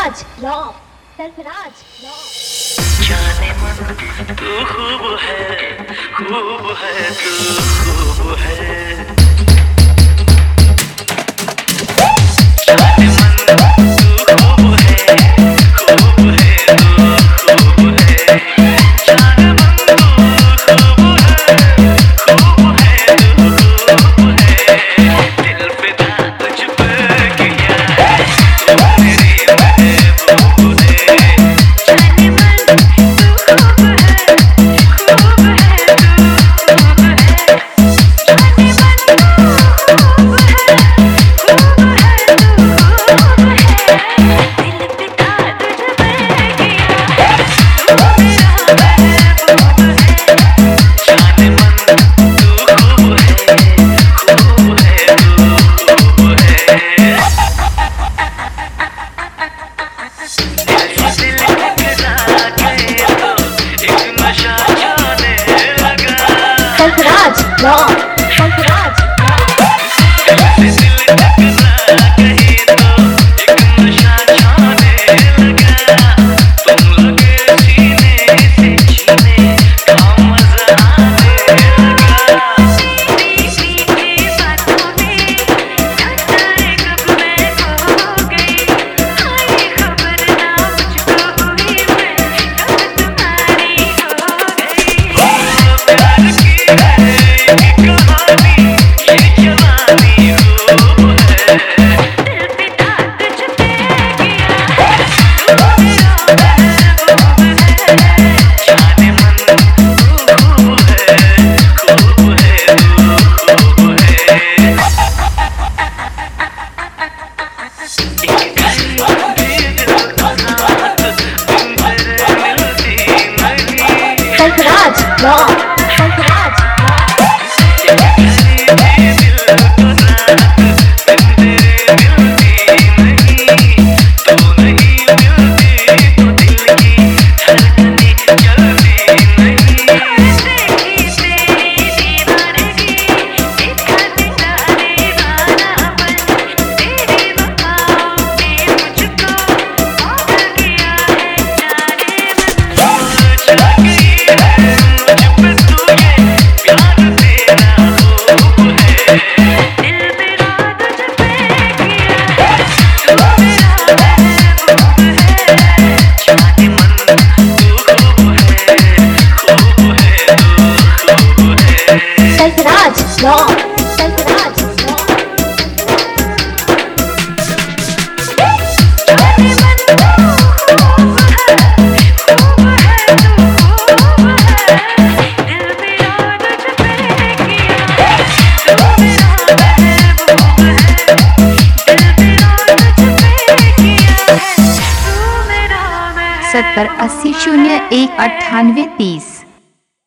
सरफराज रॉ, सरफराज रॉ। जाने मन तू खूब है तू खूब है। जाने मन तू खूब है तू खूब है। जाने मन तू खूब है तू खूब है। दिल फिदा तुझ पे किया तू मेरी महबूब है। जाने मन सरफराज रॉ, सरफराज रॉ, सरफराज रॉ, सरफराज रॉ। सत्तर 80 01 98 30।